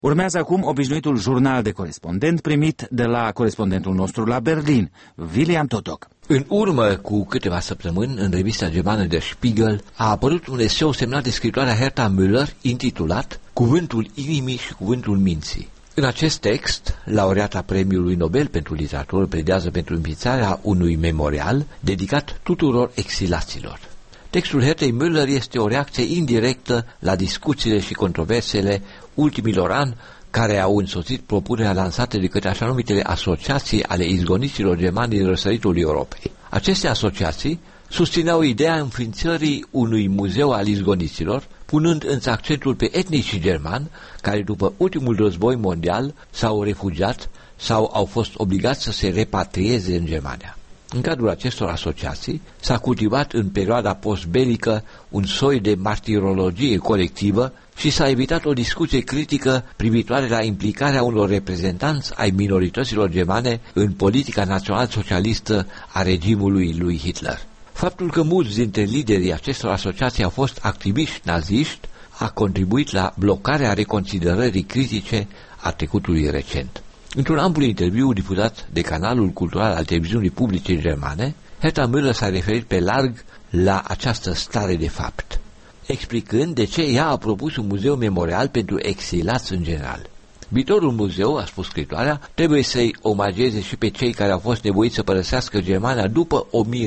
Urmează acum obișnuitul jurnal de corespondent primit de la corespondentul nostru la Berlin, William Totok. În urmă cu câteva săptămâni, în revista germană Der Spiegel, a apărut un eseu semnat de scritoarea Herta Müller, intitulat Cuvântul inimii și cuvântul minții. În acest text, laureata Premiului Nobel pentru literatură pledează pentru înființarea unui memorial dedicat tuturor exilaților. Textul Hertei Müller este o reacție indirectă la discuțiile și controversele ultimilor ani care au însoțit propunerea lansată de către așa numitele asociații ale izgoniților germani din răsăritul Europei. Aceste asociații susțineau ideea înființării unui muzeu al izgoniților, punând însă accentul pe etnicii germani care după ultimul război mondial s-au refugiat sau au fost obligați să se repatrieze în Germania. În cadrul acestor asociații s-a cultivat în perioada postbelică un soi de martirologie colectivă și s-a evitat o discuție critică privitoare la implicarea unor reprezentanți ai minorităților germane în politica național-socialistă a regimului lui Hitler. Faptul că mulți dintre liderii acestor asociații au fost activiști naziști a contribuit la blocarea reconsiderării critice a trecutului recent. Într-un amplu interviu difuzat de canalul cultural al televiziunii publice germane, Herta Müller s-a referit pe larg la această stare de fapt, explicând de ce ea a propus un muzeu memorial pentru exilați în general. Viitorul muzeu, a spus scritoarea, trebuie să-i omageze și pe cei care au fost nevoiți să părăsească Germania după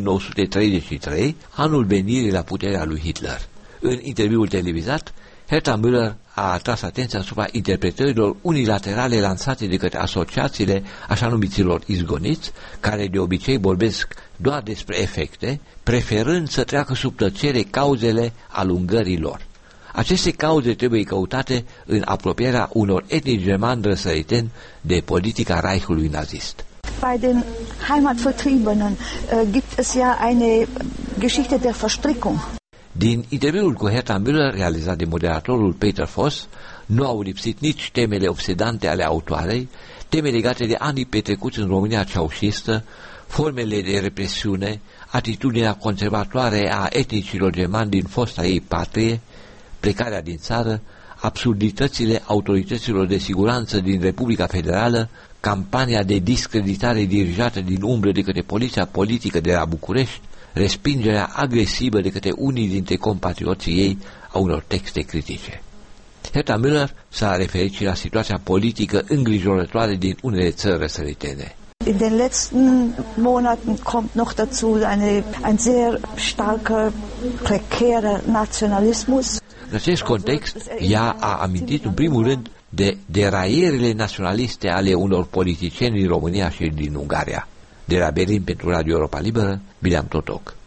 1933, anul venirii la puterea lui Hitler. În interviul televizat, Herta Müller a atras atenția asupra interpretărilor unilaterale lansate de către asociațiile așa numiților izgoniți, care de obicei vorbesc doar despre efecte, preferând să treacă sub tăcere cauzele alungării lor. Aceste cauze trebuie căutate în apropierea unor etnici germani răsăriteni de politica Reichului nazist. Bei den Heimatvertriebenen gibt es ja eine Geschichte der Verstrickung. Din interviul cu Herta Müller, realizat de moderatorul Peter Voss, nu au lipsit nici temele obsedante ale autoarei, teme legate de anii petrecuți în România ceaușistă, formele de represiune, atitudinea conservatoare a etnicilor germani din fosta ei patrie, plecarea din țară, absurditățile autorităților de siguranță din Republica Federală, campania de discreditare dirijată din umbră de către poliția politică de la București, respingerea agresivă de către unii dintre compatrioții ei a unor texte critice. Herta Müller s-a referit și la situația politică îngrijorătoare din unele țări răsăritene. In den letzten Monaten kommt noch dazu ein sehr starker, prekärer Nationalismus. În acest context, ea a amintit în primul rând de deraierile naționaliste ale unor politicieni din România și din Ungaria. De la Berlin pentru Radio Europa Liberă, William Totok.